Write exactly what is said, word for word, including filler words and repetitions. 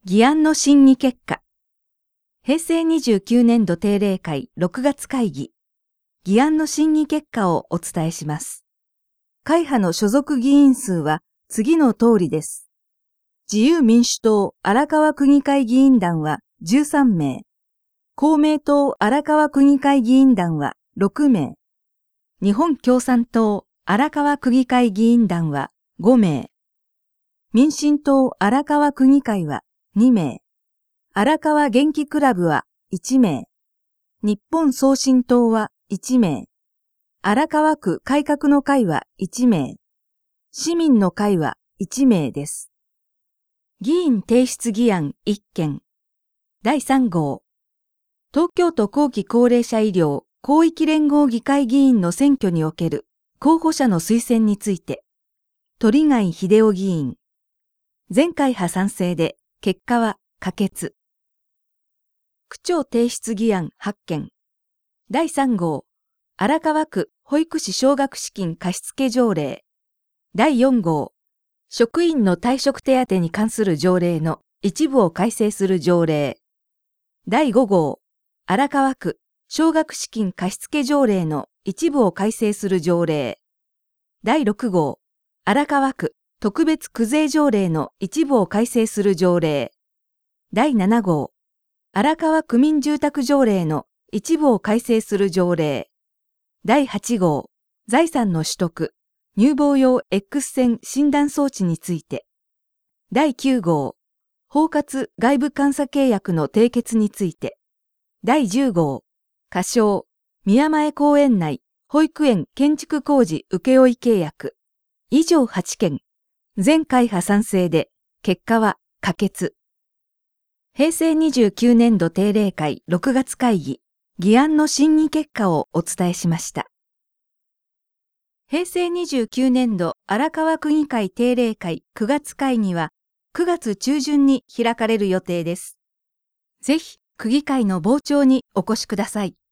議案の審議結果。平成にじゅうきゅうねんど定例会ろくがつ会議。議案の審議結果をお伝えします。会派の所属議員数は次の通りです。自由民主党荒川区議会議員団はじゅうさんめい。公明党荒川区議会議員団はろくめい。日本共産党荒川区議会議員団はごめい。民進党荒川区議会はにめい。荒川元気クラブはいちめい。日本送信党はいちめい。荒川区改革の会はいちめい。市民の会はいちめいです。議員提出議案いっけん。だいさんごう。東京都後期高齢者医療広域連合議会議員の選挙における候補者の推薦について、鳥貝秀夫議員。全会派賛成で、結果は可決。区長提出議案はっけん。だいさんごう。荒川区保育士奨学資金貸付条例。だいよんごう。職員の退職手当に関する条例の一部を改正する条例。だいごごう。荒川区奨学資金貸付条例の一部を改正する条例。だいろくごう。荒川区特別区税条例の一部を改正する条例。だいななごう。荒川区民住宅条例の一部を改正する条例。だいはちごう。財産の取得、乳房用 X 線診断装置について。だいきゅうごう。包括外部監査契約の締結について。だいじゅうごう。仮称、宮前公園内保育園建築工事請負契約。以上はちけん。全会派賛成で、結果は可決。平成にじゅうきゅうねんど定例会ろくがつ会議、議案の審議結果をお伝えしました。平成にじゅうきゅうねんど荒川区議会定例会くがつ会議はくがつちゅうじゅんに開かれる予定です。ぜひ区議会の傍聴にお越しください。